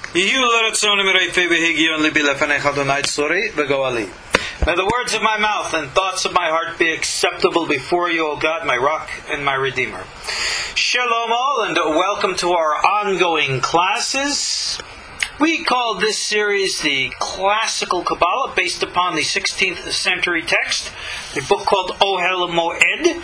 May the words of my mouth and thoughts of my heart be acceptable before you, O God, my rock and my redeemer. Shalom all, and welcome to our ongoing classes. We call this series the Classical Kabbalah, based upon the 16th century text, a book called Ohel Moed.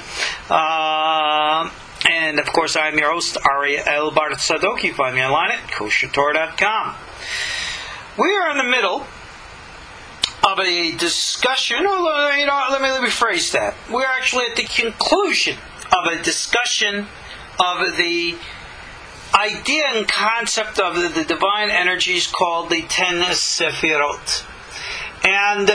And of course, I'm your host, Ariel Bar Tzadok. You find me online at koshertorah.com. We are in the middle of a discussion. Let me rephrase that. We're actually at the conclusion of a discussion of the idea and concept of the divine energies called the 10 Sefirot. And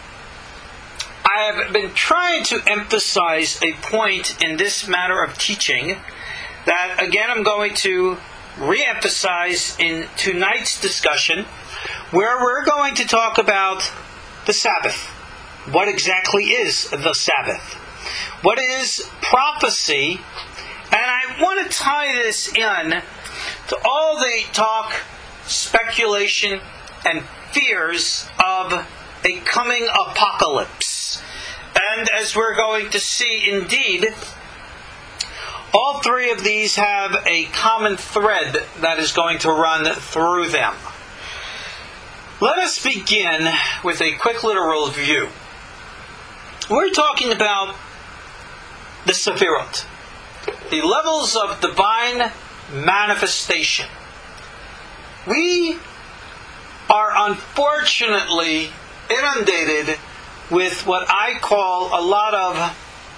I have been trying to emphasize a point in this matter of teaching that, again, I'm going to re-emphasize in tonight's discussion, where we're going to talk about the Sabbath. What exactly is the Sabbath? What is prophecy? And I want to tie this in to all the talk, speculation, and fears of a coming apocalypse. And as we're going to see, indeed, all three of these have a common thread that is going to run through them. Let us begin with a quick literal view. We're talking about the Sefirot, the levels of divine manifestation. We are unfortunately inundated with what I call a lot of,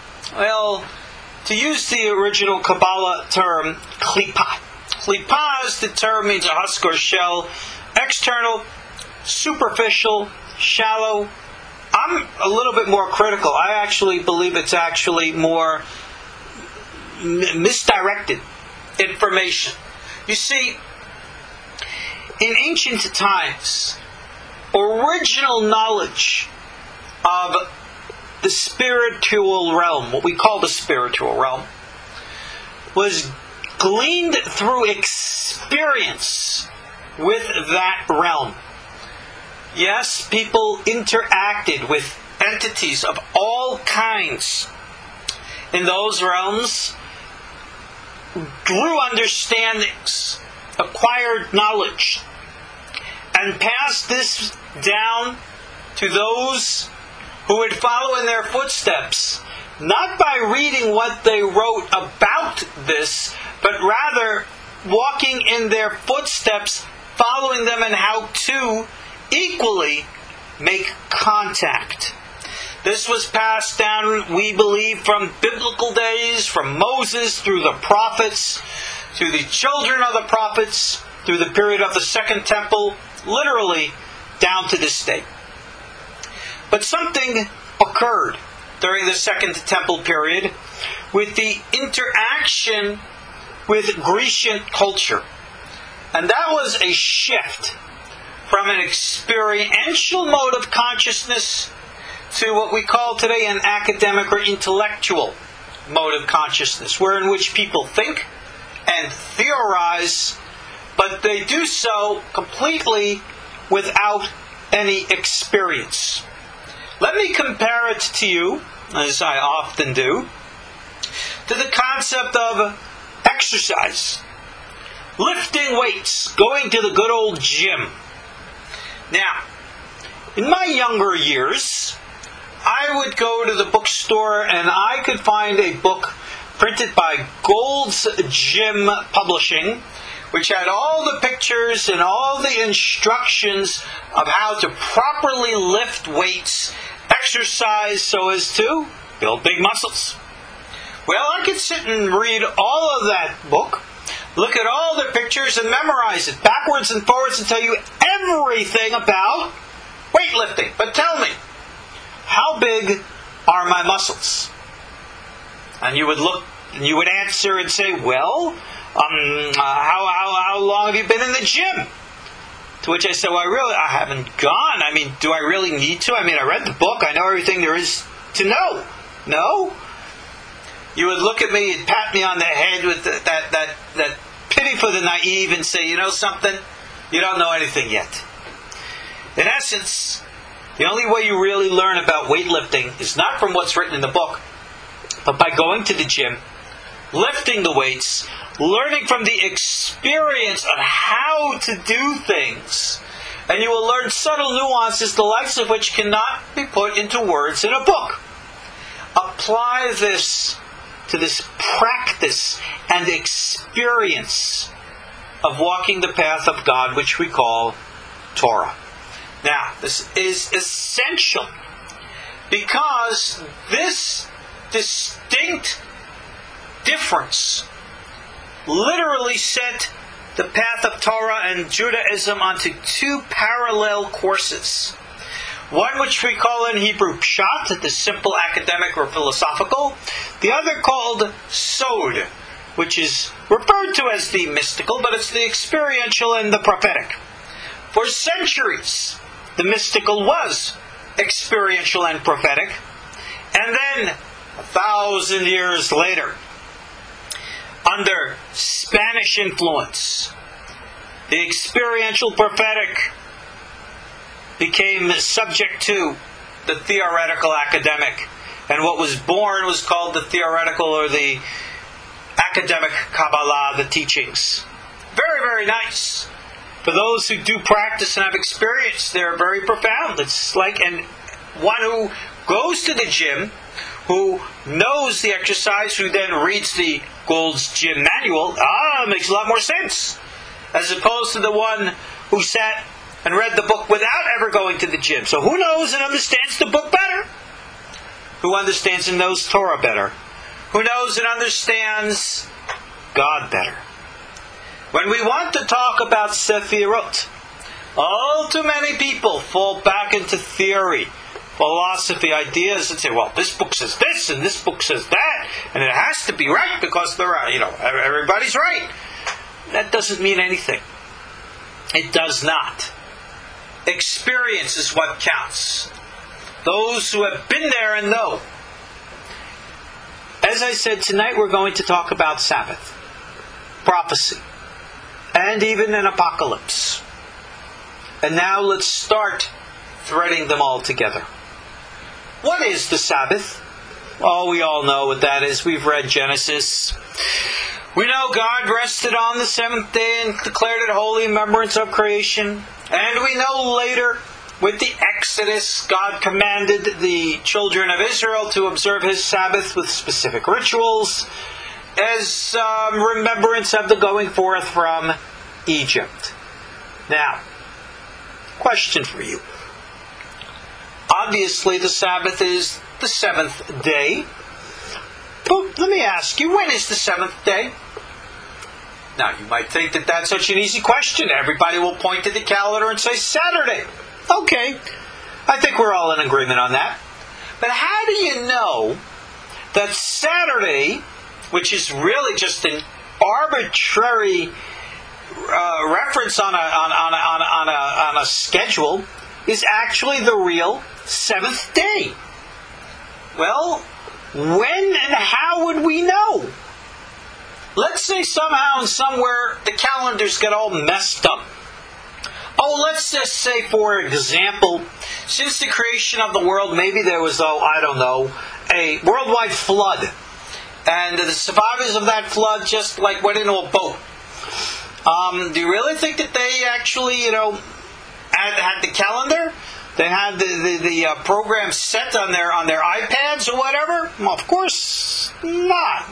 to use the original Kabbalah term, klipa. Klipa, as the term means, a husk or shell, external, superficial, shallow. I'm a little bit more critical. I actually believe it's actually more misdirected information. You see, in ancient times, original knowledge of the spiritual realm, what we call the spiritual realm, was gleaned through experience with that realm. Yes, people interacted with entities of all kinds in those realms, grew understandings, acquired knowledge, and passed this down to those who would follow in their footsteps, not by reading what they wrote about this, but rather walking in their footsteps, following them in how to equally make contact. This was passed down, we believe, from biblical days, from Moses through the prophets, to the children of the prophets, through the period of the Second Temple, literally down to this day. But something occurred during the Second Temple period with the interaction with Grecian culture. And that was a shift from an experiential mode of consciousness to what we call today an academic or intellectual mode of consciousness, wherein which people think and theorize, but they do so completely without any experience. Let me compare it to you, as I often do, to the concept of exercise. Lifting weights, going to the good old gym. Now, in my younger years, I would go to the bookstore and I could find a book printed by Gold's Gym Publishing, which had all the pictures and all the instructions of how to properly lift weights, exercise so as to build big muscles. Well, I could sit and read all of that book, look at all the pictures and memorize it backwards and forwards and tell you everything about weightlifting. But tell me, how big are my muscles? And you would look and you would answer and say, well, how long have you been in the gym? To which I said, well, I haven't gone. I mean, do I really need to? I mean, I read the book. I know everything there is to know. No? You would look at me and pat me on the head with that pity for the naive and say, you know something? you don't know anything yet. In essence, the only way you really learn about weightlifting is not from what's written in the book, but by going to the gym, lifting the weights, learning from the experience on how to do things. And you will learn subtle nuances, the likes of which cannot be put into words in a book. Apply this to this practice and experience of walking the path of God, which we call Torah. Now, this is essential because this distinct difference literally set the path of Torah and Judaism onto two parallel courses. One which we call in Hebrew Pshat, the simple academic or philosophical. The other called Sod, which is referred to as the mystical, but it's the experiential and the prophetic. For centuries, the mystical was experiential and prophetic. And then, 1,000 years later, under Spanish influence, the experiential prophetic became subject to the theoretical academic. And what was born was called the theoretical or the academic Kabbalah, the teachings. Very, very nice. For those who do practice and have experience, they're very profound. It's like one who goes to the gym, who knows the exercise, who then reads the Gold's Gym Manual, it makes a lot more sense. As opposed to the one who sat and read the book without ever going to the gym. So who knows and understands the book better? Who understands and knows Torah better? Who knows and understands God better? When we want to talk about Sefirot, all too many people fall back into theory, philosophy, ideas, and say, well, this book says this, and this book says that, and it has to be right because they're right. Everybody's right. That doesn't mean anything. It does not. Experience is what counts. Those who have been there and know. As I said, tonight we're going to talk about Sabbath, prophecy, and even an apocalypse. And now let's start threading them all together. What is the Sabbath? Oh, we all know what that is. We've read Genesis. We know God rested on the seventh day and declared it holy in remembrance of creation. And we know later, with the Exodus, God commanded the children of Israel to observe His Sabbath with specific rituals as remembrance of the going forth from Egypt. Now, question for you. Obviously, the Sabbath is the seventh day. But let me ask you, when is the seventh day? Now, you might think that that's such an easy question. Everybody will point to the calendar and say Saturday. Okay, I think we're all in agreement on that. But how do you know that Saturday, which is really just an arbitrary reference on a schedule, is actually the real seventh day? Well, when and how would we know? Let's say somehow and somewhere the calendars get all messed up. Oh, let's just say, for example, since the creation of the world, maybe there was, a worldwide flood. And the survivors of that flood just went into a boat. Do you really think that they actually, had the calendar? They had the program set on their iPads or whatever? Well, of course not.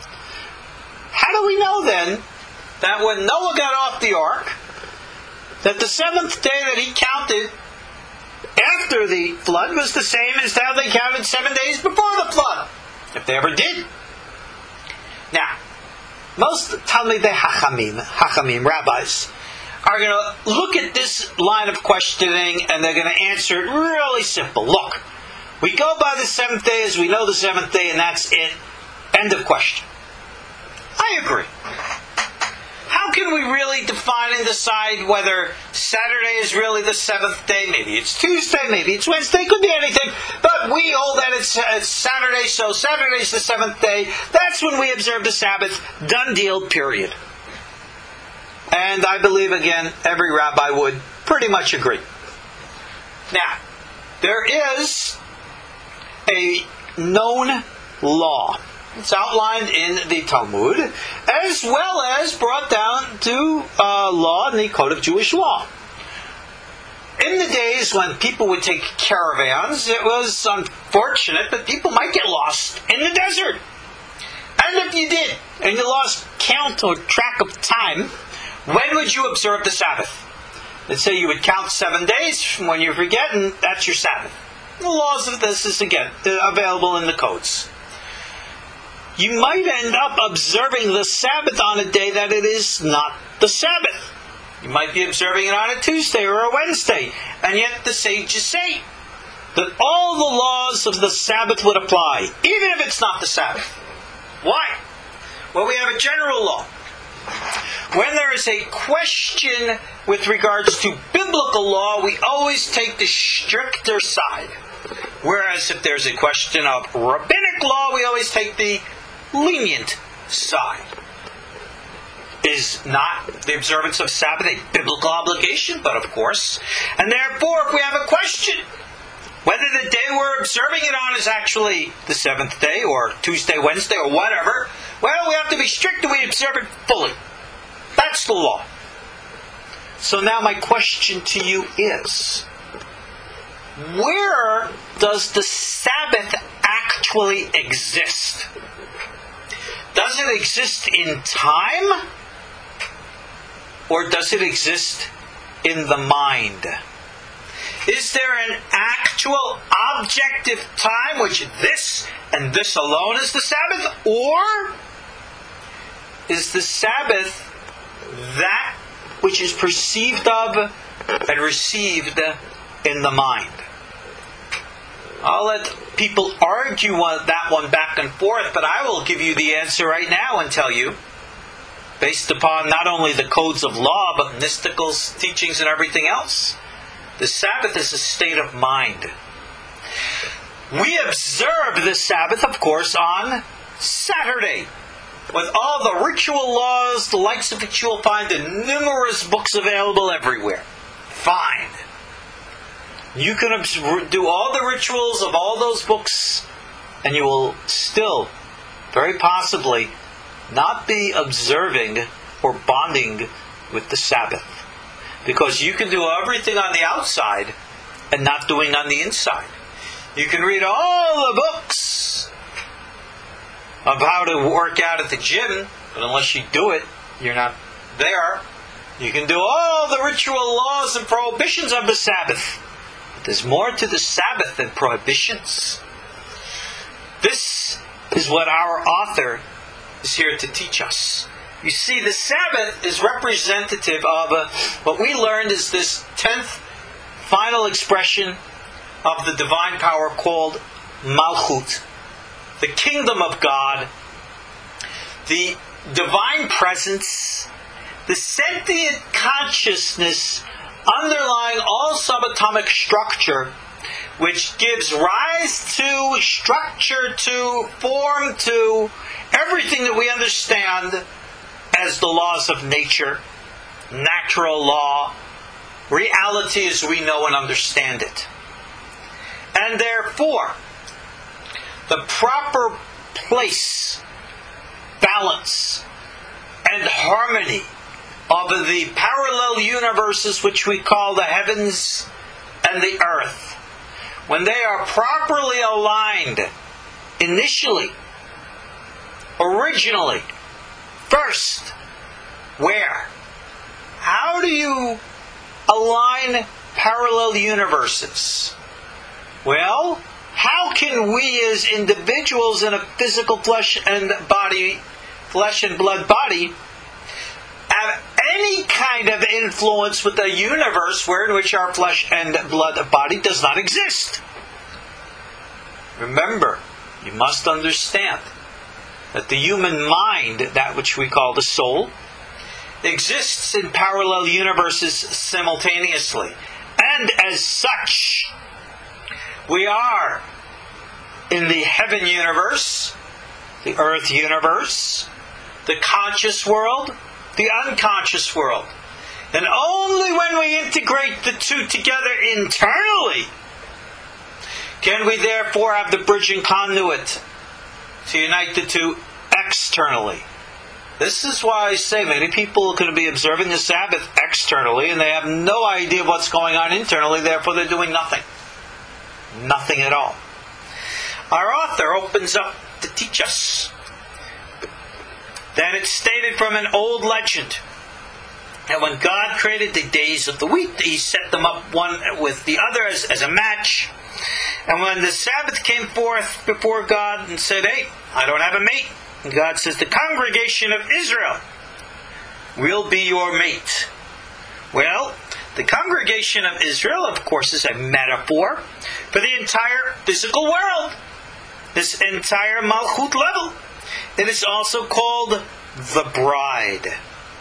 How do we know then that when Noah got off the ark, that the seventh day that he counted after the flood was the same as how they counted 7 days before the flood? If they ever did. Now, most Talmidei Hachamim, rabbis, are going to look at this line of questioning and they're going to answer it really simple. Look, we go by the seventh day as we know the seventh day, and that's it. End of question. I agree. How can we really define and decide whether Saturday is really the seventh day? Maybe it's Tuesday, maybe it's Wednesday, could be anything. But we hold that it's Saturday, so Saturday's the seventh day. That's when we observe the Sabbath. Done deal, period. And I believe, again, every rabbi would pretty much agree. Now, there is a known law. It's outlined in the Talmud, as well as brought down to law in the Code of Jewish Law. In the days when people would take caravans, it was unfortunate that people might get lost in the desert. And if you did, and you lost count or track of time, when would you observe the Sabbath? Let's say you would count 7 days from when you forget, and that's your Sabbath. The laws of this is, again, available in the codes. You might end up observing the Sabbath on a day that it is not the Sabbath. You might be observing it on a Tuesday or a Wednesday, and yet the sages say that all the laws of the Sabbath would apply, even if it's not the Sabbath. Why? Well, we have a general law. When there is a question with regards to biblical law, we always take the stricter side. Whereas if there's a question of rabbinic law, we always take the lenient side. Is not the observance of Sabbath a biblical obligation? But of course. And therefore, if we have a question, whether the day we're observing it on is actually the 7th day, or Tuesday, Wednesday, or whatever, well, we have to be strict and we observe it fully. That's the law. So now my question to you is, where does the Sabbath actually exist? Does it exist in time? Or does it exist in the mind? Is there an actual objective time which this and this alone is the Sabbath? Or is the Sabbath that which is perceived of and received in the mind? I'll let people argue that one back and forth, but I will give you the answer right now and tell you, based upon not only the codes of law, but mystical teachings and everything else, the Sabbath is a state of mind. We observe the Sabbath, of course, on Saturday, with all the ritual laws, the likes of which you'll find in numerous books available everywhere. Fine. You can do all the rituals of all those books, and you will still, very possibly, not be observing or bonding with the Sabbath. Because you can do everything on the outside and not doing on the inside. You can read all the books of how to work out at the gym, but unless you do it, you're not there. You can do all the ritual laws and prohibitions of the Sabbath. But there's more to the Sabbath than prohibitions. This is what our author is here to teach us. You see, the Sabbath is representative of what we learned is this 10th final expression of the divine power called Malchut, the kingdom of God, the divine presence, the sentient consciousness underlying all subatomic structure, which gives rise to, structure to, form to, everything that we understand as the laws of nature, natural law, reality as we know and understand it. And therefore, the proper place, balance, and harmony of the parallel universes which we call the heavens and the earth, when they are properly aligned initially, originally, first, where? How do you align parallel universes? Well, how can we as individuals in a physical flesh and blood body have any kind of influence with a universe in which our flesh and blood body does not exist? Remember, you must understand that the human mind, that which we call the soul, exists in parallel universes simultaneously. And as such, we are in the heaven universe, the earth universe, the conscious world, the unconscious world. And only when we integrate the two together internally can we therefore have the bridging conduit to unite the two externally. This is why I say many people are going to be observing the Sabbath externally and they have no idea what's going on internally, therefore they're doing nothing. Nothing at all. Our author opens up to teach us that it's stated from an old legend that when God created the days of the week, He set them up one with the other as a match. And when the Sabbath came forth before God and said, hey, I don't have a mate, and God says, the congregation of Israel will be your mate. Well, the congregation of Israel, of course, is a metaphor for the entire physical world. This entire Malchut level. It is also called the bride.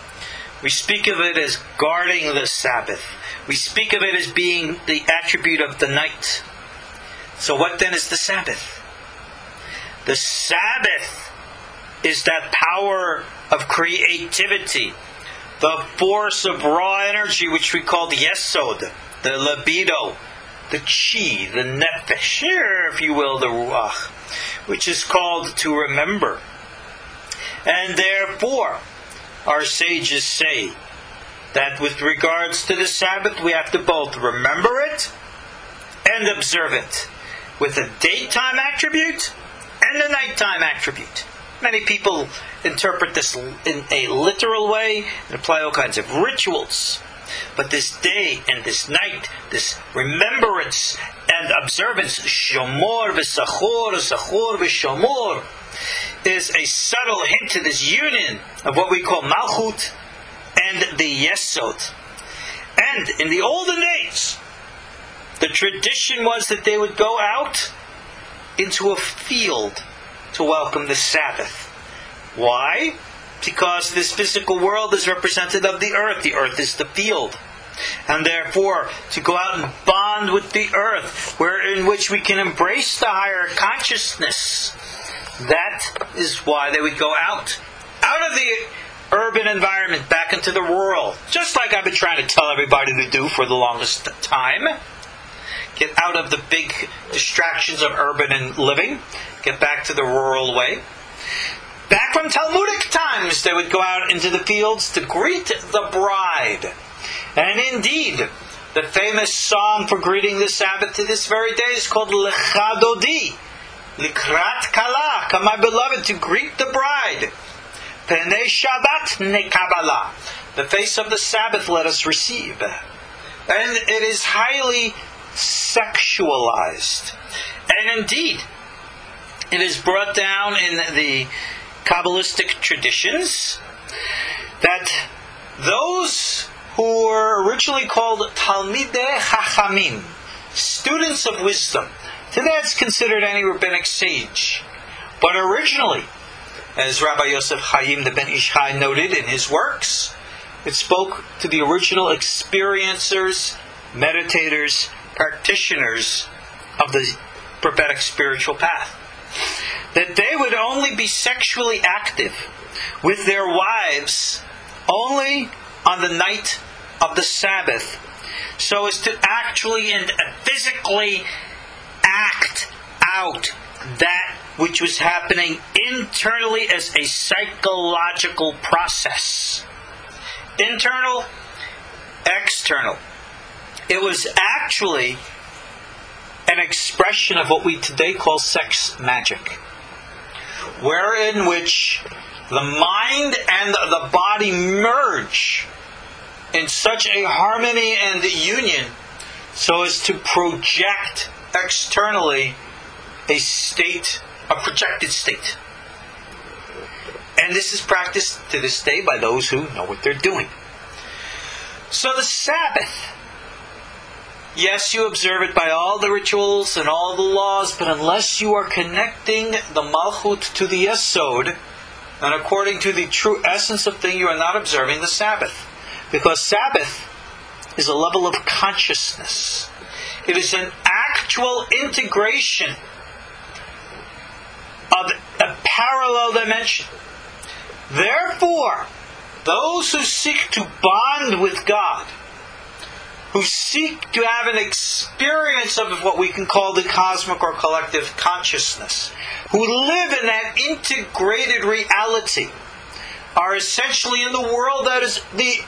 We speak of it as guarding the Sabbath. We speak of it as being the attribute of the night. So what then is the Sabbath? The Sabbath is that power of creativity, the force of raw energy which we call the Yesod, the libido, the chi, the nefesh, if you will, the ruach, which is called to remember. And therefore, our sages say that with regards to the Sabbath, we have to both remember it and observe it, with a daytime attribute and a nighttime attribute. Many people interpret this in a literal way and apply all kinds of rituals. But this day and this night, this remembrance and observance, shomor v'sachor, sachor v'shomor, is a subtle hint to this union of what we call Malchut and the Yesod. And in the olden days, the tradition was that they would go out into a field to welcome the Sabbath. Why? Because this physical world is representative of the earth. The earth is the field. And therefore, to go out and bond with the earth, in which we can embrace the higher consciousness, that is why they would go out of the urban environment back into the rural. Just like I've been trying to tell everybody to do for the longest time. Get out of the big distractions of urban and living. Get back to the rural way. Back from Talmudic times, they would go out into the fields to greet the bride. And indeed, the famous song for greeting the Sabbath to this very day is called Lecha Dodi. Likrat Kala, come my beloved, to greet the bride. Penei Shabbat Nekabala, the face of the Sabbath let us receive. And it is highly sexualized. And indeed, it is brought down in the Kabbalistic traditions that those who were originally called Talmidei Chachamim, students of wisdom, today it's considered any rabbinic sage. But originally, as Rabbi Yosef Chaim the Ben Ish Chai noted in his works, it spoke to the original experiencers, meditators, practitioners of the prophetic spiritual path. That they would only be sexually active with their wives only on the night of the Sabbath, so as to actually and physically act out that which was happening internally as a psychological process. Internal, external. It was actually an expression of what we today call sex magic, wherein which the mind and the body merge in such a harmony and union so as to project externally a state, a projected state. And this is practiced to this day by those who know what they're doing. So the Sabbath, yes, you observe it by all the rituals and all the laws, but unless you are connecting the Malchut to the Yesod, and according to the true essence of thing, you are not observing the Sabbath. Because Sabbath is a level of consciousness. It is an actual integration of a parallel dimension. Therefore, those who seek to bond with God, who seek to have an experience of what we can call the cosmic or collective consciousness, who live in that integrated reality, are essentially in the world that is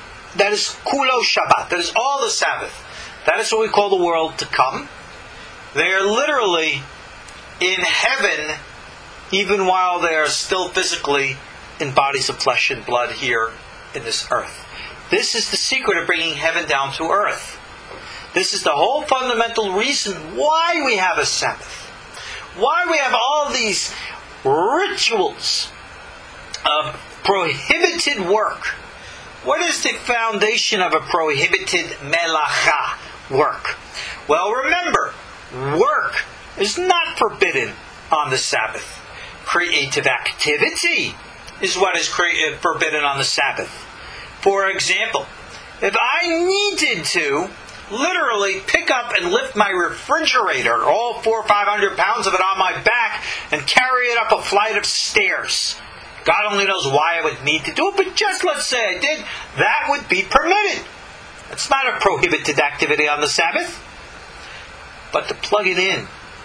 Kulo Shabbat, that is all the Sabbath. That is what we call the world to come. They are literally in heaven, even while they are still physically in bodies of flesh and blood here in this earth. This is the secret of bringing heaven down to earth. This is the whole fundamental reason why we have a Sabbath. Why we have all these rituals of prohibited work. What is the foundation of a prohibited melacha, work? Well, remember, work is not forbidden on the Sabbath. Creative activity is what is forbidden on the Sabbath. For example, if I needed to literally pick up and lift my refrigerator, all 400 or 500 pounds of it on my back, and carry it up a flight of stairs, God only knows why I would need to do it, but just let's say I did, that would be permitted. It's not a prohibited activity on the Sabbath. But to plug it in,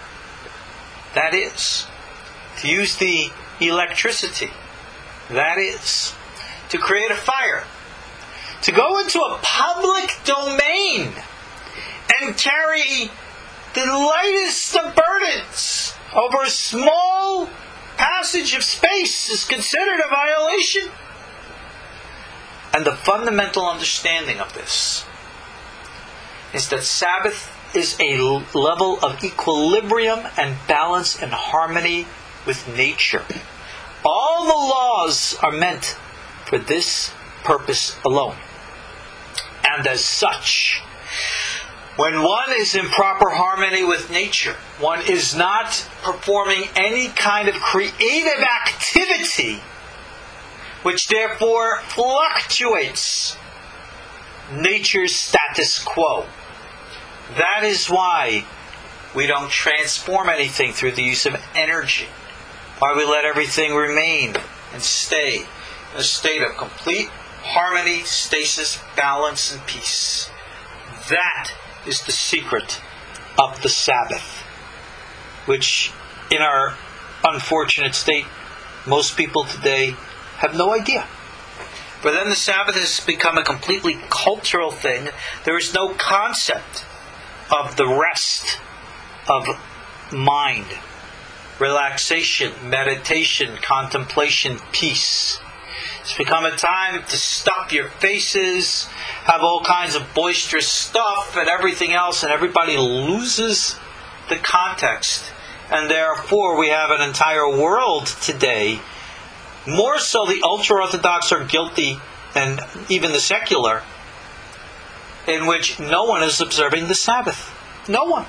that is. To use the electricity, that is. To create a fire. To go into a public domain and carry the lightest of burdens over a small passage of space is considered a violation. And the fundamental understanding of this is that Sabbath is a level of equilibrium and balance and harmony with nature. All the laws are meant for this purpose alone. And as such, when one is in proper harmony with nature, one is not performing any kind of creative activity which therefore fluctuates nature's status quo. That is why we don't transform anything through the use of energy. Why we let everything remain and stay in a state of complete harmony, stasis, balance, and peace. That is the secret of the Sabbath, which in our unfortunate state, most people today have no idea. For them the Sabbath has become a completely cultural thing. There is no concept of the rest of mind, relaxation, meditation, contemplation, peace. It's become a time to stuff your faces, have all kinds of boisterous stuff and everything else, and everybody loses the context. And therefore we have an entire world today, more so the ultra-Orthodox are guilty, and even the secular, in which no one is observing the Sabbath. No one.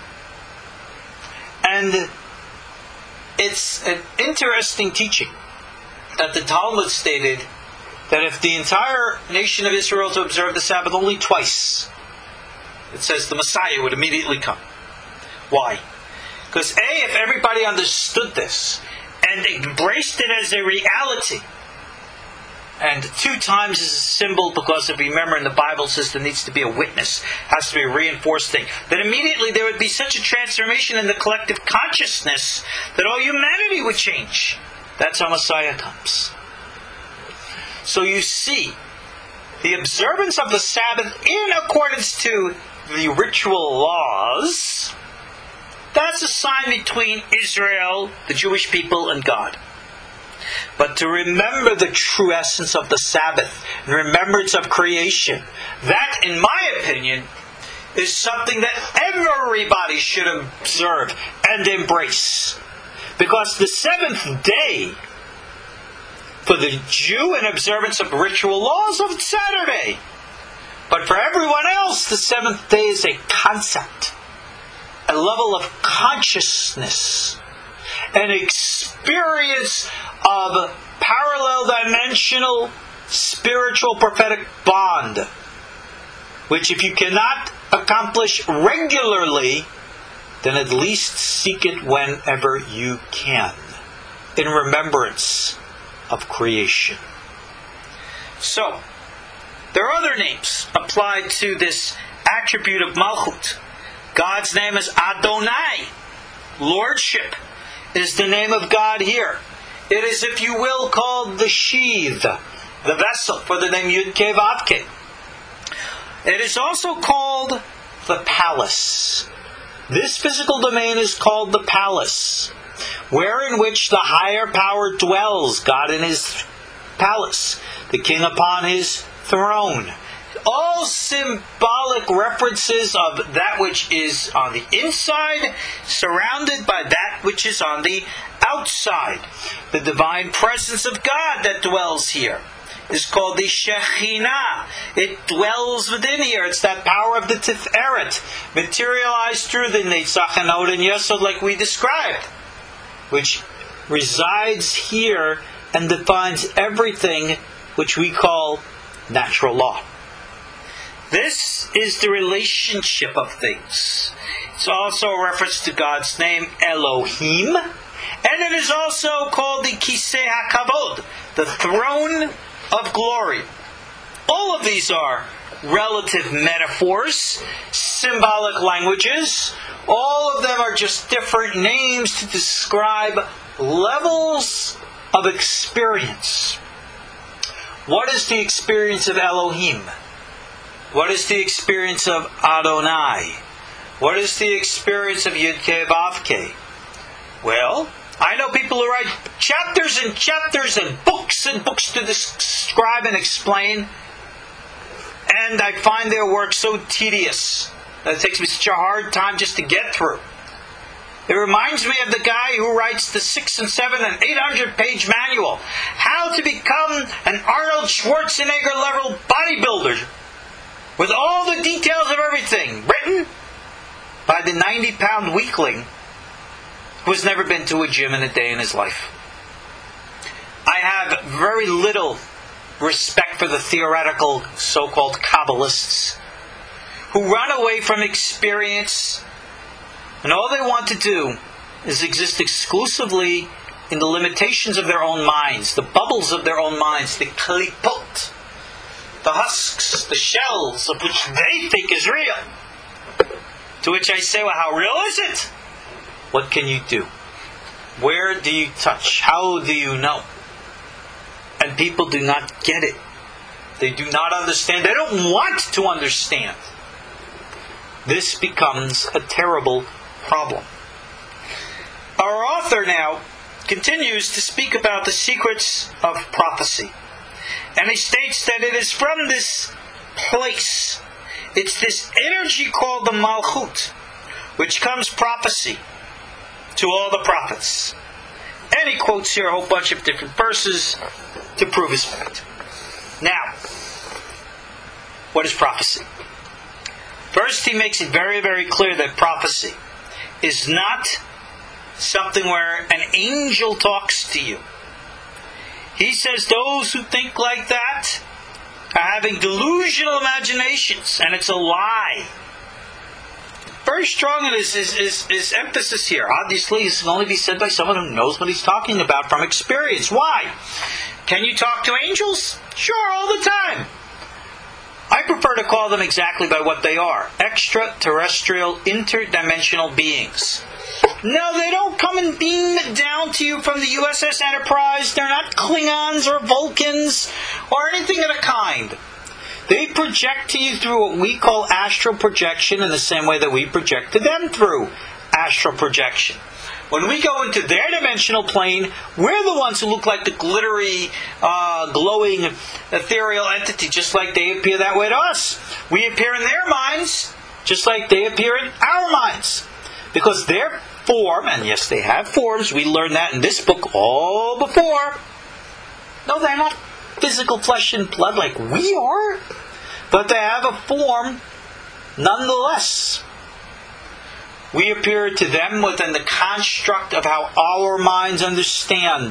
And it's an interesting teaching that the Talmud stated that if the entire nation of Israel to observe the Sabbath only twice, it says the Messiah would immediately come. Why? Because if everybody understood this and embraced it as a reality, and 2 times is a symbol because if you remember in the Bible it says there needs to be a witness, has to be a reinforced thing, then immediately there would be such a transformation in the collective consciousness that all humanity would change. That's how Messiah comes. So you see, the observance of the Sabbath in accordance to the ritual laws, that's a sign between Israel, the Jewish people, and God. But to remember the true essence of the Sabbath, and remembrance of creation, that, in my opinion, is something that everybody should observe and embrace. Because the 7th day, for the Jew, an observance of ritual laws of Saturday. But for everyone else, the 7th day is a concept, a level of consciousness, an experience of parallel dimensional spiritual prophetic bond, which if you cannot accomplish regularly, then at least seek it whenever you can, in remembrance of creation. So, There are other names applied to this attribute of Malchut. God's name is Adonai. Lordship is the name of God here. It is, if you will, called the sheath, the vessel, for the name Yud-Kei Vav-Kei. It is also called the palace. This physical domain is called the palace, wherein which the higher power dwells, God in His palace, the king upon His throne. All symbolic references of that which is on the inside, surrounded by that which is on the outside. The divine presence of God that dwells here is called the Shekhinah. It dwells within here. It's that power of the Tiferet, materialized through the Netzach and Hod and Yesod, like we described, which resides here and defines everything which we call natural law. This is the relationship of things. It's also a reference to God's name, Elohim, and it is also called the Kisei HaKavod, the throne of glory. All of these are relative metaphors, symbolic languages. All of them are just different names to describe levels of experience. What is the experience of Elohim? What is the experience of Adonai? What is the experience of Yud-Kei Vav-Kei? Well, I know people who write chapters and chapters and books to describe and explain, and I find their work so tedious that it takes me such a hard time just to get through. It reminds me of the guy who writes the 600 and 700 and 800-page manual, How to Become an Arnold Schwarzenegger level bodybuilder, with all the details of everything, written by the 90-pound weakling who has never been to a gym in a day in his life. I have very little respect for the theoretical so-called Kabbalists who run away from experience, and all they want to do is exist exclusively in the limitations of their own minds, the bubbles of their own minds, the klipot, the husks, the shells of which they think is real. To which I say, well, how real is it? What can you do? Where do you touch? How do you know? And people do not get it. They do not understand. They don't want to understand. This becomes a terrible problem. Our author now continues to speak about the secrets of prophecy. And he states that it is from this place, it's this energy called the Malchut, which comes prophecy to all the prophets. And he quotes here a whole bunch of different verses to prove his point. Now, what is prophecy? First, he makes it very, very clear that prophecy is not something where an angel talks to you. He says those who think like that are having delusional imaginations, and it's a lie. Very strong in his emphasis here. Obviously, this can only be said by someone who knows what he's talking about from experience. Why? Can you talk to angels? Sure, all the time. I prefer to call them exactly by what they are. Extraterrestrial, interdimensional beings. No, they don't come and beam down to you from the USS Enterprise. They're not Klingons or Vulcans or anything of the kind. They project to you through what we call astral projection in the same way that we project to them through astral projection. When we go into their dimensional plane, we're the ones who look like the glittery, glowing, ethereal entity, just like they appear that way to us. We appear in their minds, just like they appear in our minds. Because their form, and yes, they have forms, we learned that in this book all before. No, they're not physical flesh and blood like we are, but they have a form nonetheless. We appear to them within the construct of how our minds understand.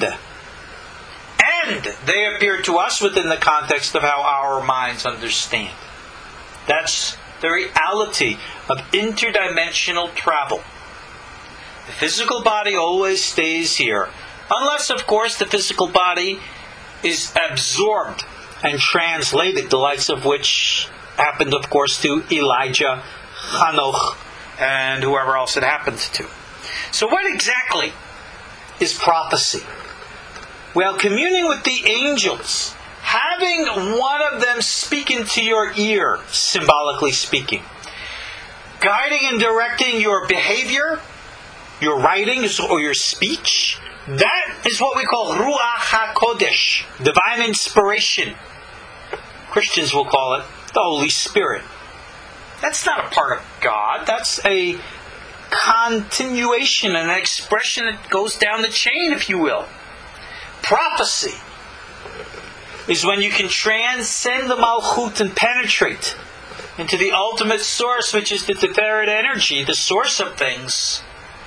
And they appear to us within the context of how our minds understand. That's the reality of interdimensional travel. The physical body always stays here. Unless, of course, the physical body is absorbed and translated, the likes of which happened, of course, to Elijah, Hanoch, and whoever else it happened to. So what exactly is prophecy? Well, communing with the angels, having one of them speak into your ear, symbolically speaking, guiding and directing your behavior, your writings, or your speech, that is what we call Ruach HaKodesh, divine inspiration. Christians will call it the Holy Spirit. That's not a part of God. That's a continuation, an expression that goes down the chain, if you will. Prophecy is when you can transcend the Malchut and penetrate into the ultimate source, which is the Tiferet energy, the source of things,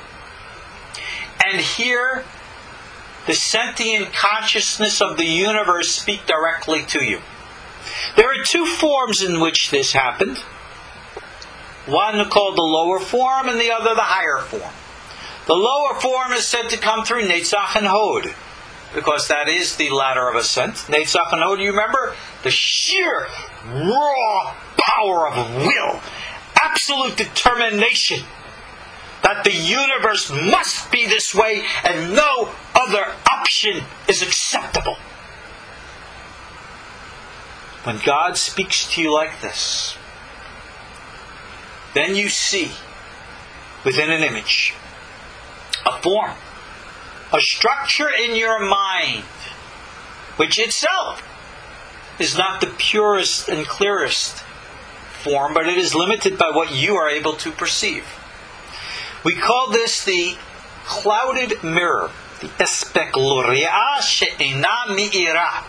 and hear the sentient consciousness of the universe speak directly to you. There are two forms in which this happened. One called the lower form and the other the higher form. The lower form is said to come through Netzach and Hod, because that is the ladder of ascent. Netzach and Hod, you remember? The sheer, raw power of will, absolute determination that the universe must be this way and no other option is acceptable. When God speaks to you like this, then you see within an image a form, a structure in your mind, which itself is not the purest and clearest form, but it is limited by what you are able to perceive. We call this the clouded mirror, the Espekloriah she'ena mi'ira.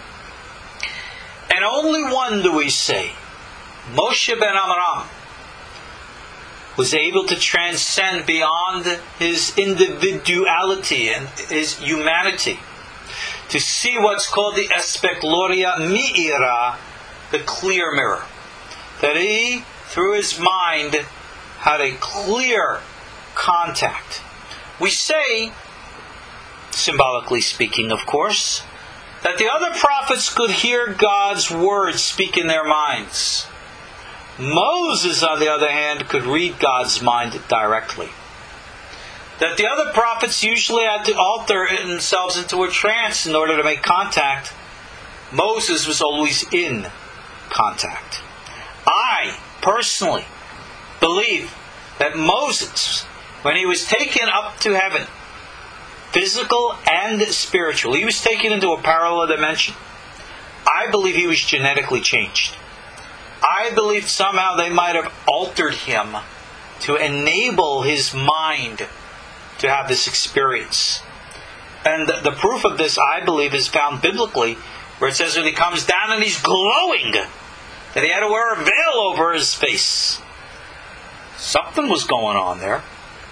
And only one, do we say, Moshe ben Amram, was able to transcend beyond his individuality and his humanity to see what's called the Espekloriah mi'ira, the clear mirror. That he, through his mind, had a clear contact. We say, symbolically speaking, of course, that the other prophets could hear God's words speak in their minds. Moses, on the other hand, could read God's mind directly. That the other prophets usually had to alter themselves into a trance in order to make contact. Moses was always in contact. I, personally, believe that Moses, when he was taken up to heaven, physical and spiritual, he was taken into a parallel dimension. I believe he was genetically changed. I believe somehow they might have altered him to enable his mind to have this experience. And the proof of this, I believe, is found biblically, where it says when he comes down and he's glowing, that he had to wear a veil over his face. Something was going on there.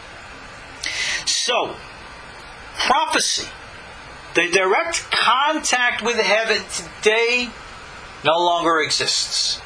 So, prophecy, the direct contact with heaven today, no longer exists.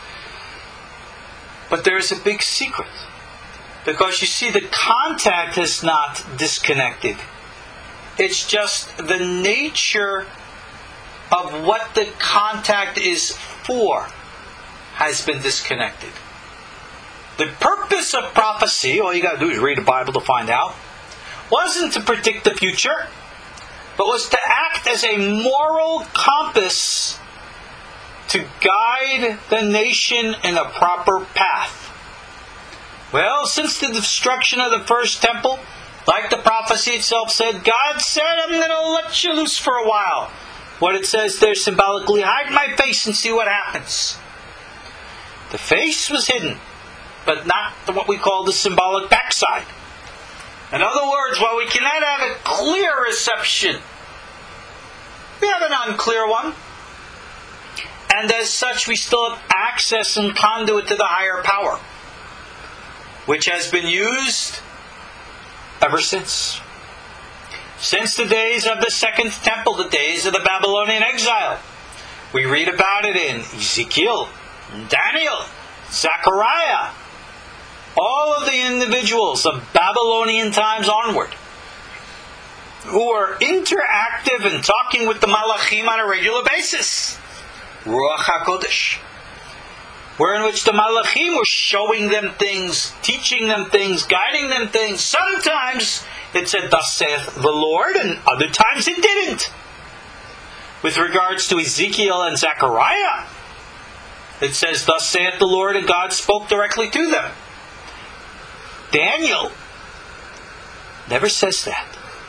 But there is a big secret. Because you see, the contact is not disconnected. It's just the nature of what the contact is for has been disconnected. The purpose of prophecy, all you got to do is read the Bible to find out, wasn't to predict the future, but was to act as a moral compass to guide the nation in a proper path. Well, since the destruction of the first temple, like the prophecy itself said, God said, I'm going to let you loose for a while. What it says there symbolically, hide my face and see what happens. The face was hidden, but not what we call the symbolic backside. In other words, while we cannot have a clear reception, we have an unclear one. And as such, we still have access and conduit to the higher power, which has been used ever since. Since the days of the Second Temple, the days of the Babylonian exile. We read about it in Ezekiel, Daniel, Zechariah, all of the individuals of Babylonian times onward, who are interactive and talking with the Malachim on a regular basis. Ruach HaKodesh, wherein which the Malachim were showing them things, teaching them things, guiding them things. Sometimes it said, thus saith the Lord, and other times it didn't. With regards to Ezekiel and Zechariah, it says, thus saith the Lord, and God spoke directly to them. Daniel never says that.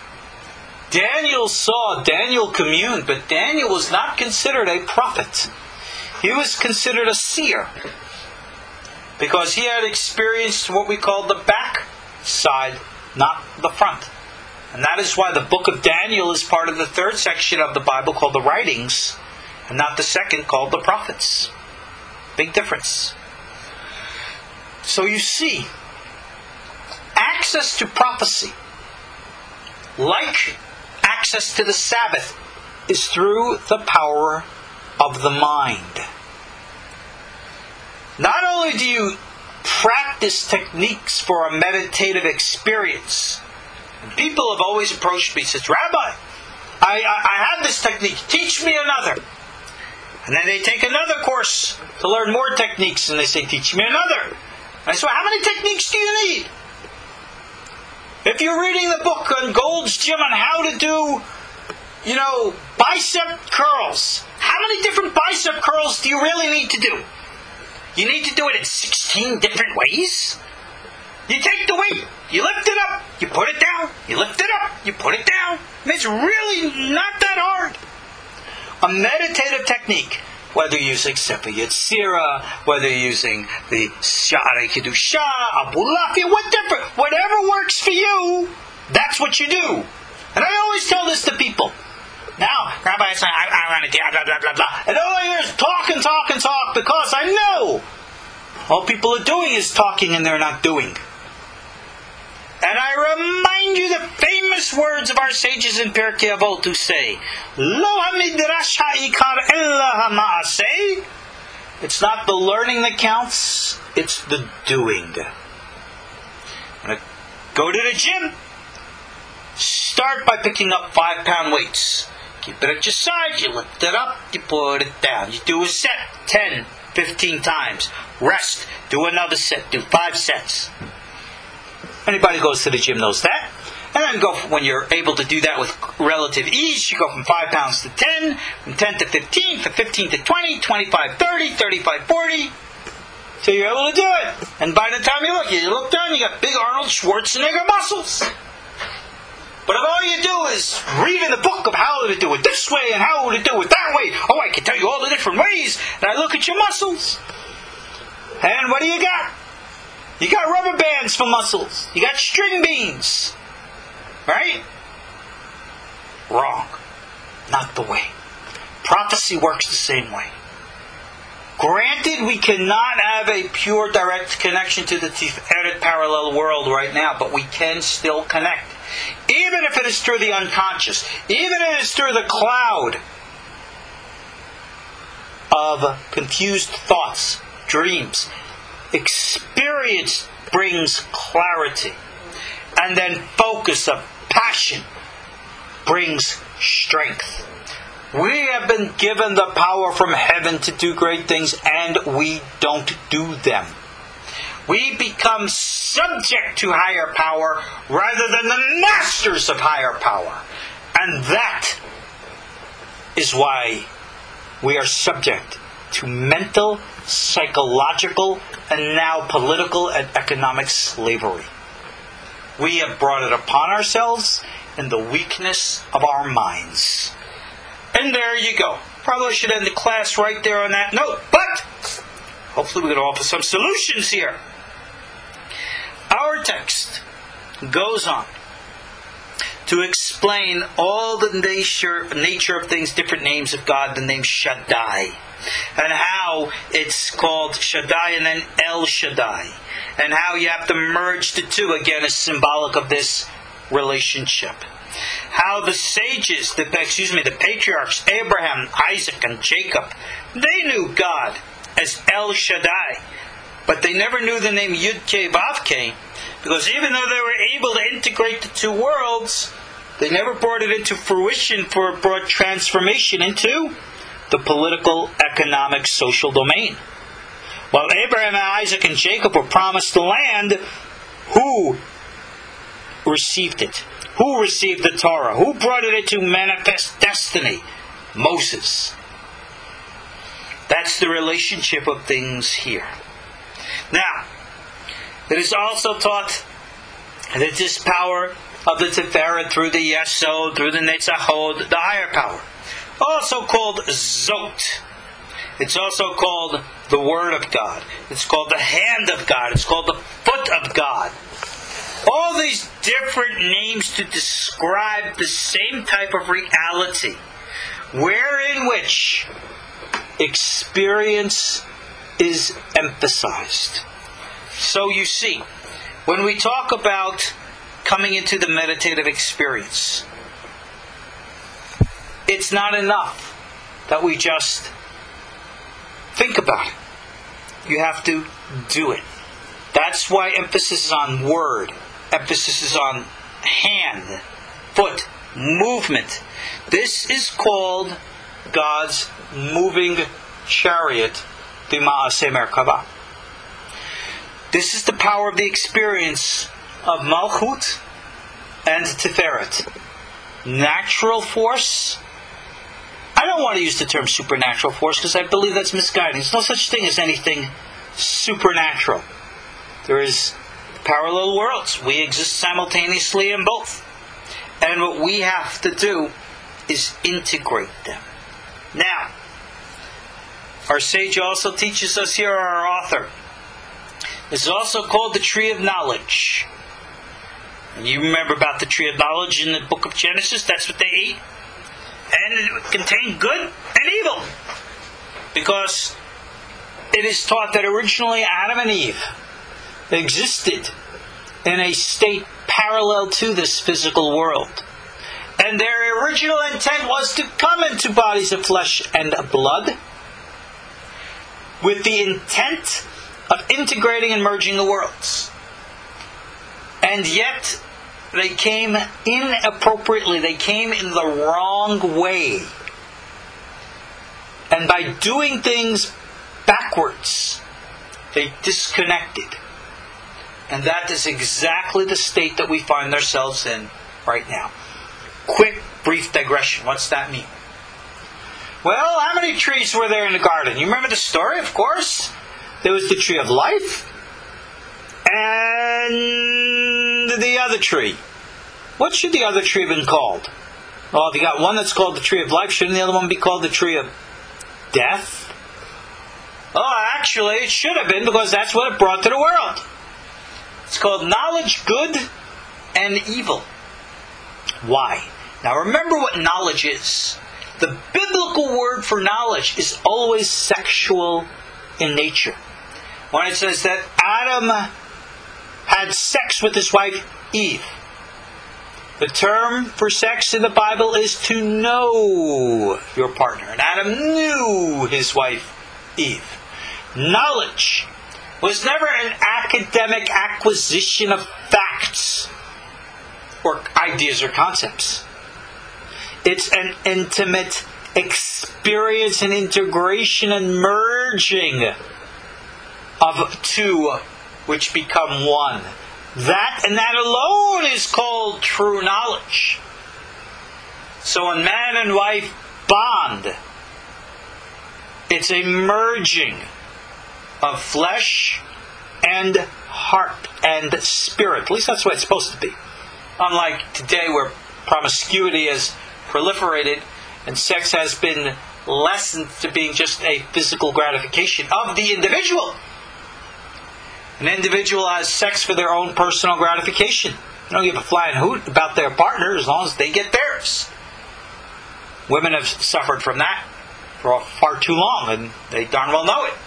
Daniel communed, but Daniel was not considered a prophet. He was considered a seer, because he had experienced what we call the back side, not the front. And that is why the book of Daniel is part of the third section of the Bible called the writings, and not the second called the prophets. Big difference. So you see, access to prophecy, like access to the Sabbath, is through the power of the mind. Not only do you practice techniques for a meditative experience, people have always approached me and said, Rabbi, I have this technique, teach me another. And then they take another course to learn more techniques, and they say, teach me another. And I say, well, how many techniques do you need? If you're reading the book on Gold's Gym on how to do, bicep curls, how many different bicep curls do you really need to do? You need to do it in 16 different ways? You take the weight, you lift it up, you put it down, you lift it up, you put it down. It's really not that hard. A meditative technique, whether you're using Sefer Yetzirah, whether you're using the Sha'arei Kedusha, Abulafia, whatever works for you, that's what you do. And I always tell this to people. Now, Rabbi, I say, I want to do blah, blah, blah, blah. And all I hear is talk and talk and talk, because I know all people are doing is talking and they're not doing. And I remind you the famous words of our sages in Pirkei Avot who say, Lo hamidrash ha'ikar ella ha'ma'aseh. It's not the learning that counts, it's the doing. When I go to the gym, start by picking up 5-pound weights. Keep it at your side, you lift it up, you put it down. You do a set 10, 15 times. Rest, do another set, do 5 sets. Anybody who goes to the gym knows that. And then when you're able to do that with relative ease, you go from 5 pounds to 10, from 10 to 15, from 15 to 20, 25, 30, 35, 40. So you're able to do it. And by the time you look down, you got big Arnold Schwarzenegger muscles. But if all you do is read in the book of how to do it this way and how to do it that way, I can tell you all the different ways, and I look at your muscles. And what do you got? You got rubber bands for muscles. You got string beans. Right? Wrong. Not the way. Prophecy works the same way. Granted, we cannot have a pure direct connection to the Tiferet parallel world right now, but we can still connect. Even if it is through the unconscious. Even if it is through the cloud of confused thoughts, dreams. Experience brings clarity. And then focus of passion brings strength. We have been given the power from heaven to do great things, and we don't do them. We become subject to higher power rather than the masters of higher power. And that is why we are subject to mental, psychological, and now political and economic slavery. We have brought it upon ourselves in the weakness of our minds. And there you go. Probably should end the class right there on that note, but hopefully we're going to offer some solutions here. Our text goes on to explain all the nature of things, different names of God, the name Shaddai, and how it's called Shaddai and then El Shaddai, and how you have to merge the two, again, is symbolic of this relationship. How the sages, the patriarchs, Abraham, Isaac, and Jacob, they knew God as El Shaddai, but they never knew the name Yud-Keh Vav-Keh, because even though they were able to integrate the two worlds, they never brought it into fruition brought transformation into the political, economic, social domain. While Abraham, Isaac, and Jacob were promised the land, who received it? Who received the Torah? Who brought it into manifest destiny? Moses. That's the relationship of things here. Now, it is also taught that this power of the Tiferet through the Yesod, through the Netzachot, the higher power, also called Zot. It's also called the Word of God. It's called the Hand of God. It's called the Foot of God. All these different names to describe the same type of reality, wherein which experience is emphasized. So you see, when we talk about coming into the meditative experience, it's not enough that we just think about it. You have to do it. That's why emphasis is on word. Emphasis is on hand, foot, movement. This is called God's moving chariot, the Ma'aseh Merkavah. This is the power of the experience of Malchut and Tiferet. Natural force. I don't want to use the term supernatural force because I believe that's misguiding. There's no such thing as anything supernatural. There is parallel worlds. We exist simultaneously in both. And what we have to do is integrate them. Now, our sage also teaches us here, our author, this is also called the Tree of Knowledge. And you remember about the Tree of Knowledge in the book of Genesis? That's what they ate. And it contained good and evil. Because it is taught that originally Adam and Eve existed in a state parallel to this physical world. And their original intent was to come into bodies of flesh and blood with the intent of integrating and merging the worlds. And yet, they came inappropriately. They came in the wrong way. And by doing things backwards, they disconnected. And that is exactly the state that we find ourselves in right now. Quick, brief digression. What's that mean? Well, how many trees were there in the garden? You remember the story, of course? There was the tree of life and the other tree. What should the other tree have been called? Well, if you got one that's called the tree of life, shouldn't the other one be called the tree of death? Oh, actually, it should have been, because that's what it brought to the world. It's called knowledge, good and evil. Why? Now remember what knowledge is. The biblical word for knowledge is always sexual in nature. When it says that Adam had sex with his wife Eve, the term for sex in the Bible is to know your partner. And Adam knew his wife Eve. Knowledge was never an academic acquisition of facts or ideas or concepts. It's an intimate experience and integration and merging of two which become one. That and that alone is called true knowledge. So when man and wife bond, it's a merging of flesh and heart and spirit. At least that's what it's supposed to be. Unlike today where promiscuity has proliferated and sex has been lessened to being just a physical gratification of the individual. An individual has sex for their own personal gratification. They don't give a flying hoot about their partner as long as they get theirs. Women have suffered from that for far too long, and they darn well know it.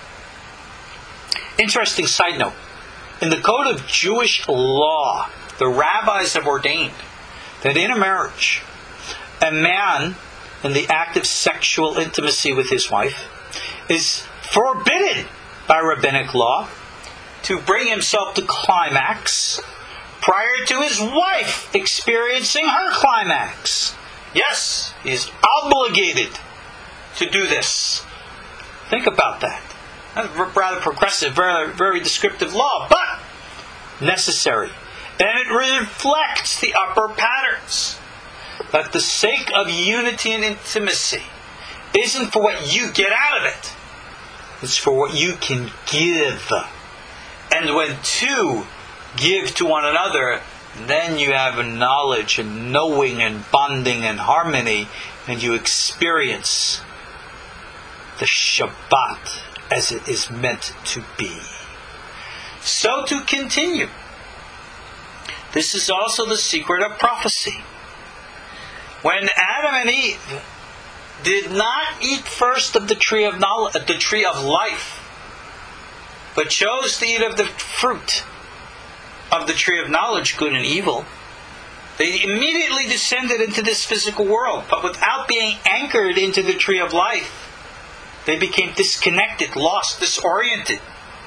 Interesting side note. In the code of Jewish law, the rabbis have ordained that in a marriage, a man in the act of sexual intimacy with his wife is forbidden by rabbinic law to bring himself to climax prior to his wife experiencing her climax. Yes, he is obligated to do this. Think about that. That's a rather progressive, very, very descriptive law, but necessary. And it reflects the upper patterns. That the sake of unity and intimacy isn't for what you get out of it. It's for what you can give. And when two give to one another, then you have knowledge and knowing and bonding and harmony, and you experience the Shabbat as it is meant to be. So to continue, this is also the secret of prophecy. When Adam and Eve did not eat first of the tree of knowledge, the tree of life, but chose to eat of the fruit of the tree of knowledge, good and evil, they immediately descended into this physical world. But without being anchored into the tree of life, they became disconnected, lost, disoriented.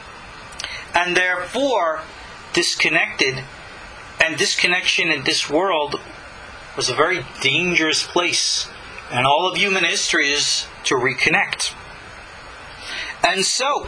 And therefore, disconnected, and disconnection in this world was a very dangerous place. And all of human history is to reconnect. And so,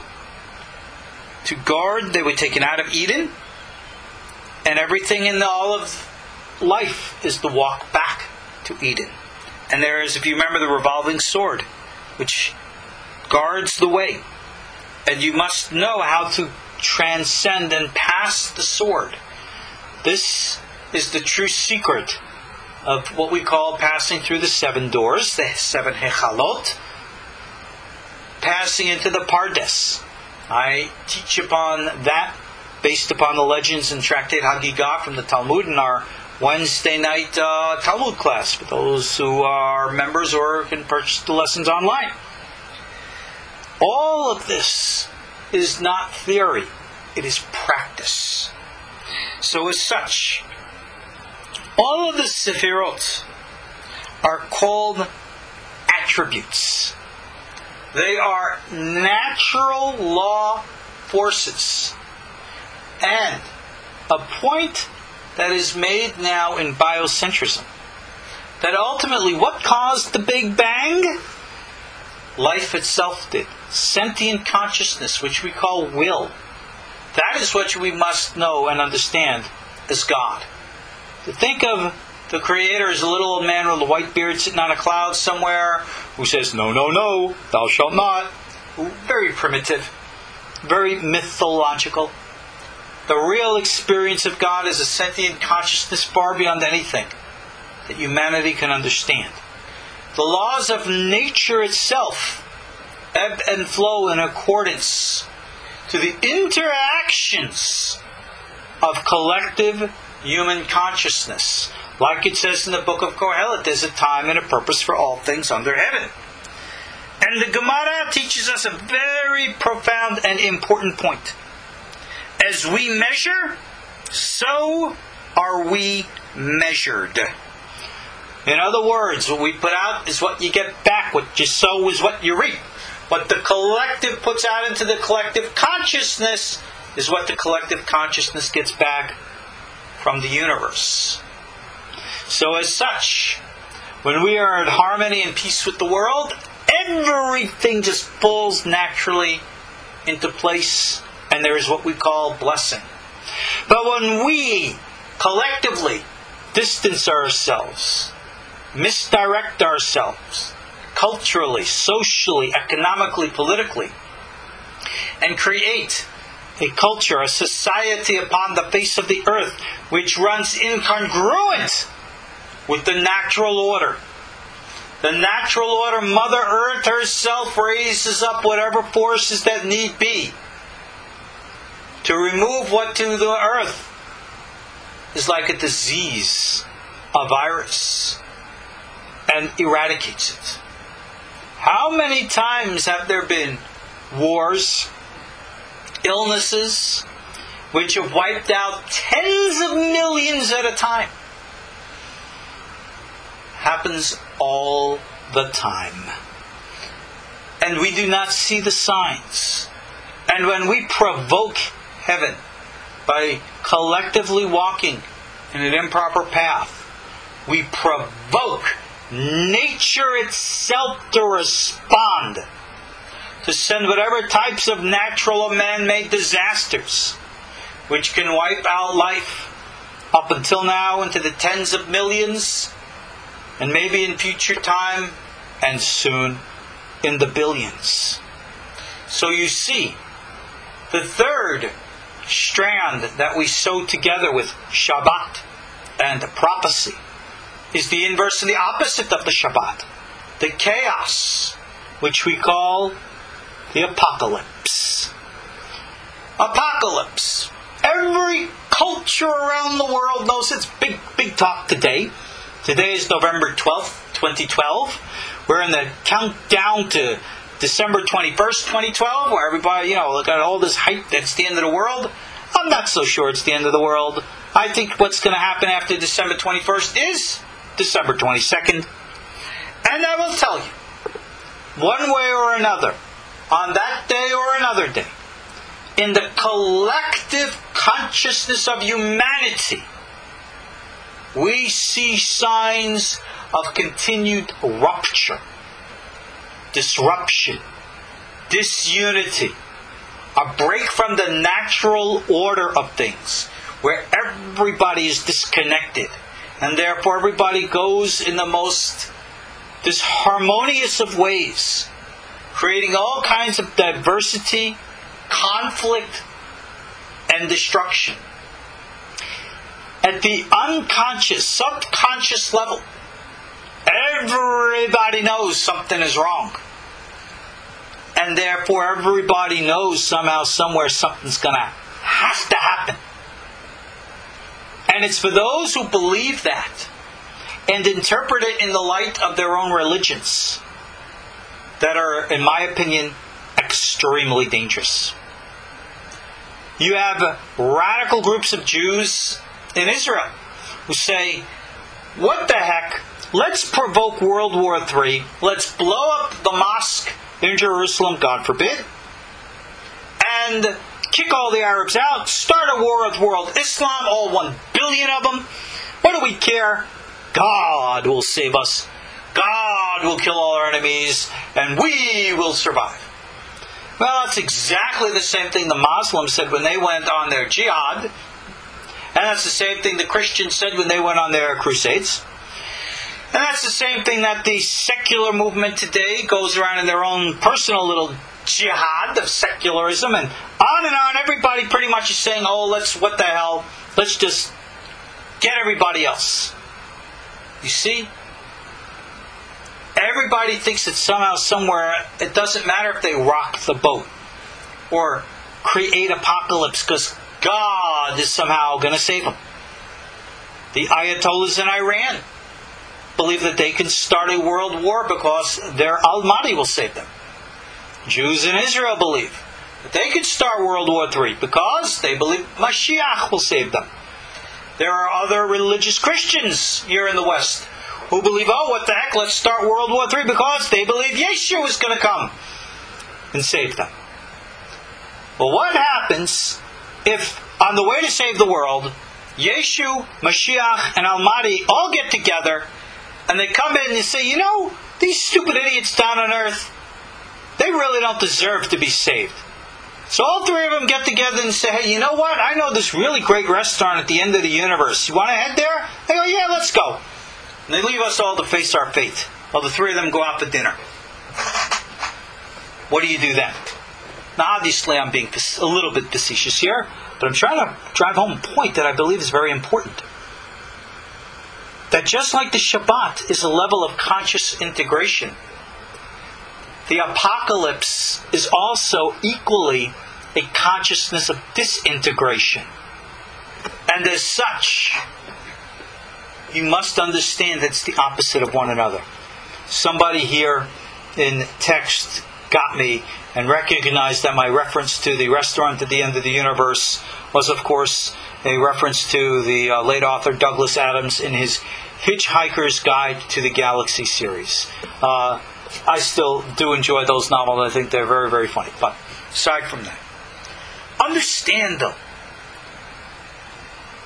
to guard, they were taken out of Eden, and everything in all of life is to walk back to Eden. And there is, if you remember, the revolving sword, which guards the way. And you must know how to transcend and pass the sword. This is the true secret of what we call passing through the 7 doors, the 7 hechalot, passing into the Pardes. I teach upon that based upon the legends in Tractate Hagigah from the Talmud in our Wednesday night Talmud class for those who are members or can purchase the lessons online. All of this is not theory, it is practice. So as such, all of the Sefirot are called attributes. They are natural law forces. And a point that is made now in biocentrism, that ultimately what caused the Big Bang? Life itself did. Sentient consciousness, which we call will. That is what we must know and understand as God. To think of the Creator as a little old man with a white beard sitting on a cloud somewhere who says, no, no, no, thou shalt not. Very primitive. Very mythological. The real experience of God is a sentient consciousness far beyond anything that humanity can understand. The laws of nature itself ebb and flow in accordance to the interactions of collective human consciousness. Like it says in the book of Kohelet, there's a time and a purpose for all things under heaven. And the Gemara teaches us a very profound and important point. As we measure, so are we measured. In other words, what we put out is what you get back. What you sow is what you reap. What the collective puts out into the collective consciousness is what the collective consciousness gets back from the universe. So as such, when we are in harmony and peace with the world, everything just falls naturally into place, and there is what we call blessing. But when we collectively distance ourselves, misdirect ourselves, culturally, socially, economically, politically, and create a culture, a society upon the face of the earth which runs incongruent with the natural order. The natural order, Mother Earth herself raises up whatever forces that need be to remove what to the earth is like a disease, a virus, and eradicates it. How many times have there been wars, illnesses, which have wiped out tens of millions at a time? Happens all the time. And we do not see the signs. And when we provoke heaven by collectively walking in an improper path, we provoke nature itself to respond, to send whatever types of natural or man-made disasters, which can wipe out life up until now into the tens of millions, and maybe in future time, and soon in the billions. So you see, the third strand that we sew together with Shabbat and prophecy is the inverse and the opposite of the Shabbat, the chaos, which we call the apocalypse. Apocalypse. Every culture around the world knows it's big talk today. Today is November 12th, 2012. We're in the countdown to December 21st, 2012, where everybody, look at all this hype that's the end of the world. I'm not so sure it's the end of the world. I think what's going to happen after December 21st is December 22nd. And I will tell you, one way or another, on that day or another day, in the collective consciousness of humanity, we see signs of continued rupture, disruption, disunity, a break from the natural order of things, where everybody is disconnected, and therefore everybody goes in the most disharmonious of ways, creating all kinds of diversity, conflict, and destruction. At the unconscious, subconscious level, everybody knows something is wrong. And therefore everybody knows somehow, somewhere, something's going to have to happen. And it's for those who believe that and interpret it in the light of their own religions that are, in my opinion, extremely dangerous. You have radical groups of Jews in Israel who say, what the heck, let's provoke World War III, let's blow up the mosque in Jerusalem, God forbid, and kick all the Arabs out, start a war with world Islam, all 1 billion of them. What do we care? God will save us. God will kill all our enemies, and we will survive. Well, that's exactly the same thing the Muslims said when they went on their jihad. And that's the same thing the Christians said when they went on their crusades. And that's the same thing that the secular movement today goes around in their own personal little jihad of secularism. And on, everybody pretty much is saying, what the hell, let's just get everybody else. You see? Everybody thinks that somehow, somewhere, it doesn't matter if they rock the boat or create apocalypse because God is somehow going to save them. The Ayatollahs in Iran believe that they can start a world war because their Al-Mahdi will save them. Jews in Israel believe that they can start World War III because they believe Mashiach will save them. There are other religious Christians here in the West who believe, what the heck, let's start World War III because they believe Yeshua is going to come and save them. Well, what happens if, on the way to save the world, Yeshu, Mashiach, and Al-Mahdi all get together and they come in and say, these stupid idiots down on earth, they really don't deserve to be saved. So all three of them get together and say, hey, you know what? I know this really great restaurant at the end of the universe. You want to head there? They go, yeah, let's go. And they leave us all to face our fate. Well, the three of them go out for dinner. What do you do then? Now, obviously, I'm being a little bit facetious here, but I'm trying to drive home a point that I believe is very important. That just like the Shabbat is a level of conscious integration, the apocalypse is also equally a consciousness of disintegration. And as such, you must understand it's the opposite of one another. Somebody here in text got me and recognized that my reference to the restaurant at the end of the universe was, of course, a reference to the late author Douglas Adams in his Hitchhiker's Guide to the Galaxy series. I still do enjoy those novels. I think they're very, very funny. But aside from that, understand, though,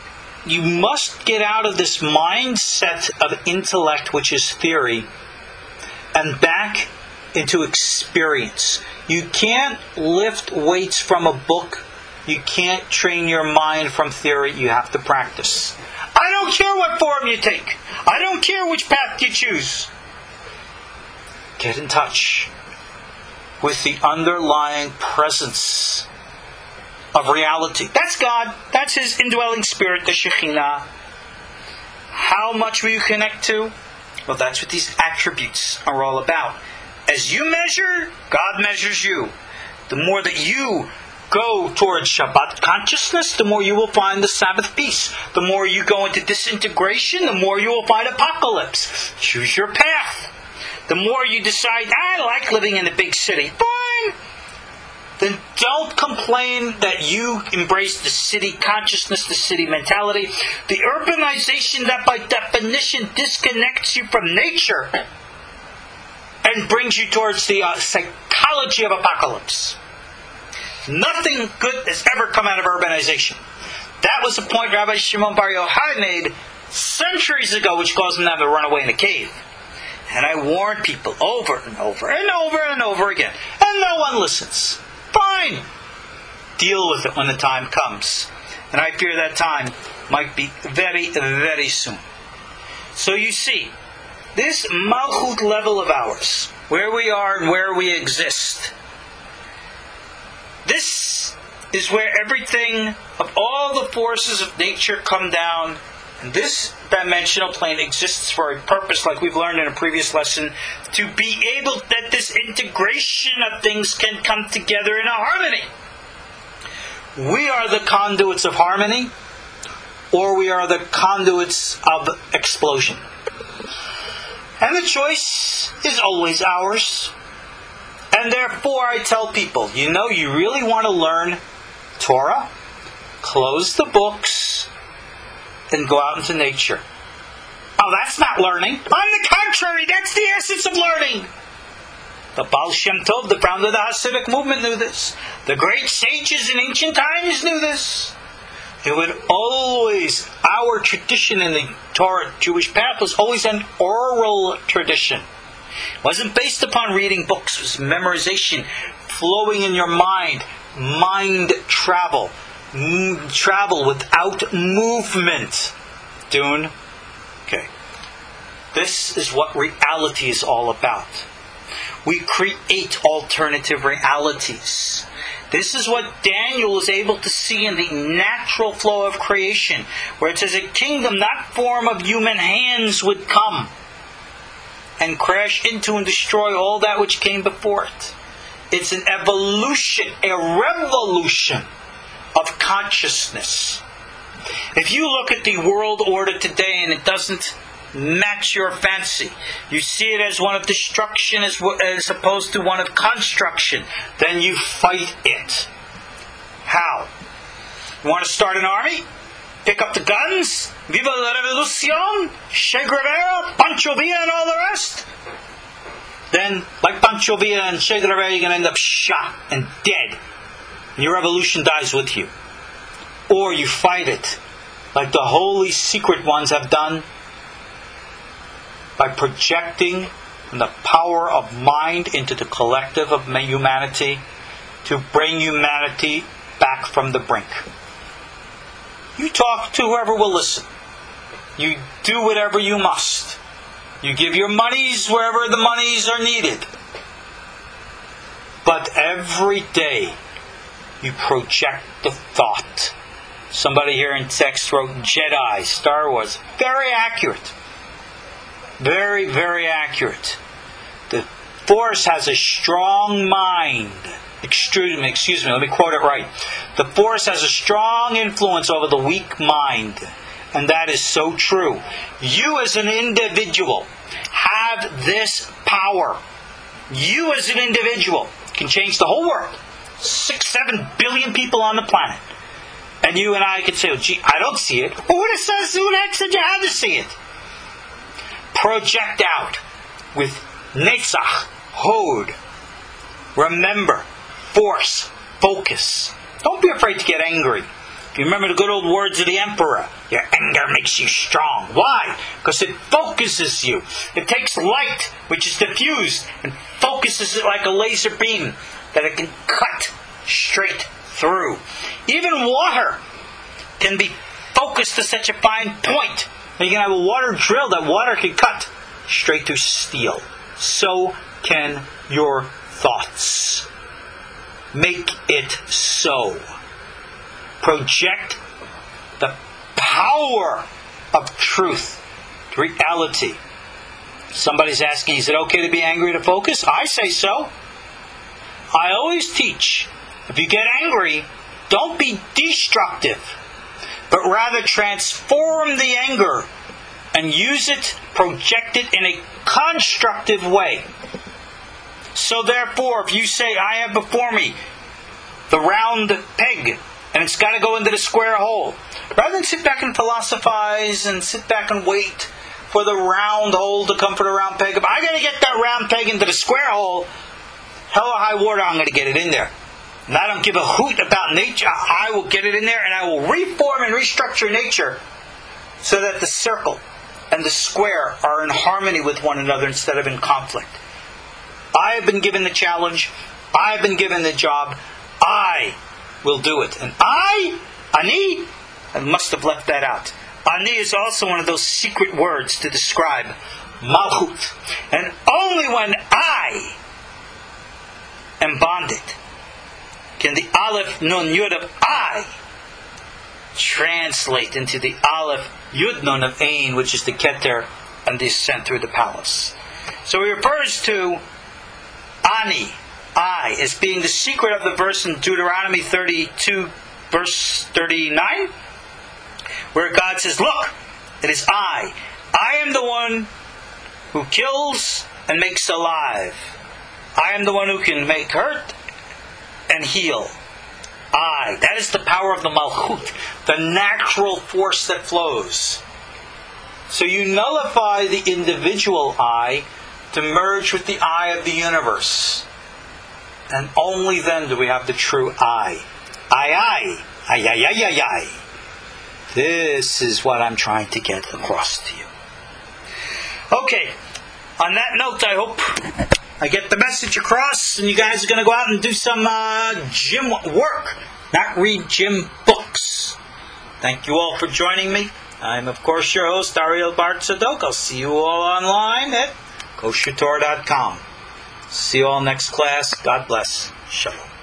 you must get out of this mindset of intellect, which is theory, and back into experience. You can't lift weights from a book. You can't train your mind from theory. You have to practice. I don't care what form you take. I don't care which path you choose. Get in touch with the underlying presence of reality. That's God. That's His indwelling spirit, the Shekhinah. How much will you connect to? Well, that's what these attributes are all about. As you measure, God measures you. The more that you go towards Shabbat consciousness, the more you will find the Sabbath peace. The more you go into disintegration, the more you will find apocalypse. Choose your path. The more you decide, I like living in a big city. Fine. Then don't complain that you embrace the city consciousness, the city mentality. The urbanization that by definition disconnects you from nature and brings you towards the psychology of apocalypse. Nothing good has ever come out of urbanization. That was the point Rabbi Shimon Bar Yochai made centuries ago, which caused him to have to run away in a cave. And I warned people over and over and over and over again. And no one listens. Fine. Deal with it when the time comes. And I fear that time might be very, very soon. So you see, this Malchut level of ours, where we are and where we exist, this is where everything of all the forces of nature come down. And this dimensional plane exists for a purpose, like we've learned in a previous lesson, to be able that this integration of things can come together in a harmony. We are the conduits of harmony, or we are the conduits of explosion. And the choice is always ours. And therefore I tell people, you really want to learn Torah? Close the books and go out into nature. Oh, that's not learning. On the contrary, that's the essence of learning. The Baal Shem Tov, the founder of the Hasidic movement, knew this. The great sages in ancient times knew this. It would always, our tradition in the Torah Jewish path was always an oral tradition. It wasn't based upon reading books. It was memorization, flowing in your mind travel. Travel without movement. Dune? Okay. This is what reality is all about. We create alternative realities. This is what Daniel is able to see in the natural flow of creation, where it says a kingdom not form of human hands would come and crash into and destroy all that which came before it. It's an evolution, a revolution of consciousness. If you look at the world order today and it doesn't match your fancy, you see it as one of destruction as opposed to one of construction, then you fight it. How? You want to start an army? Pick up the guns? Viva la revolucion? Che Guevara, Pancho Villa and all the rest? Then, like Pancho Villa and Che Guevara, you're going to end up shot and dead. And your revolution dies with you. Or you fight it, like the holy secret ones have done, by projecting the power of mind into the collective of humanity to bring humanity back from the brink. You talk to whoever will listen. You do whatever you must. You give your monies wherever the monies are needed. But every day you project the thought. Somebody here in text wrote Jedi, Star Wars. Very accurate. Very, very accurate. The Force has a strong mind. Excuse me, let me quote it right. The Force has a strong influence over the weak mind. And that is so true. You as an individual have this power. You as an individual can change the whole world. 6-7 billion people on the planet. And you and I could say, gee, I don't see it. Who the heck said you had to see it? Project out with Netzach, Hod. Remember, force, focus. Don't be afraid to get angry. If you remember the good old words of the emperor, your anger makes you strong. Why? Because it focuses you. It takes light, which is diffused, and focuses it like a laser beam that it can cut straight through. Even water can be focused to such a fine point that you can have a water drill that water can cut straight through steel. So can your thoughts. Make it so. Project the power of truth, reality. Somebody's asking, is it okay to be angry to focus? I say so. I always teach, if you get angry, don't be destructive, but rather transform the anger and use it, project it in a constructive way. So therefore, if you say, I have before me the round peg, and it's got to go into the square hole, rather than sit back and philosophize and sit back and wait for the round hole to come for the round peg, if I got to get that round peg into the square hole, hell or high water, I'm going to get it in there. And I don't give a hoot about nature. I will get it in there, and I will reform and restructure nature so that the circle and the square are in harmony with one another instead of in conflict. I have been given the challenge. I have been given the job. I will do it. And Ani, I must have left that out. Ani is also one of those secret words to describe Malchut. And only when I am bonded can the Aleph Nun Yud of I translate into the Aleph Yud Nun of Ein, which is the Keter and the ascent through the palace. So he refers to Ani, I, as being the secret of the verse in Deuteronomy 32, verse 39, where God says, look, it is I. I am the one who kills and makes alive. I am the one who can make hurt and heal. I. That is the power of the Malchut, the natural force that flows. So you nullify the individual I to merge with the I of the universe. And only then do we have the true I. I. This is what I'm trying to get across to you. Okay, on that note, I hope I get the message across, and you guys are going to go out and do some gym work, not read gym books. Thank you all for joining me. I'm, of course, your host, Ariel Bart Tzadok. I'll see you all online at koshertorah.com. See you all next class. God bless. Shalom.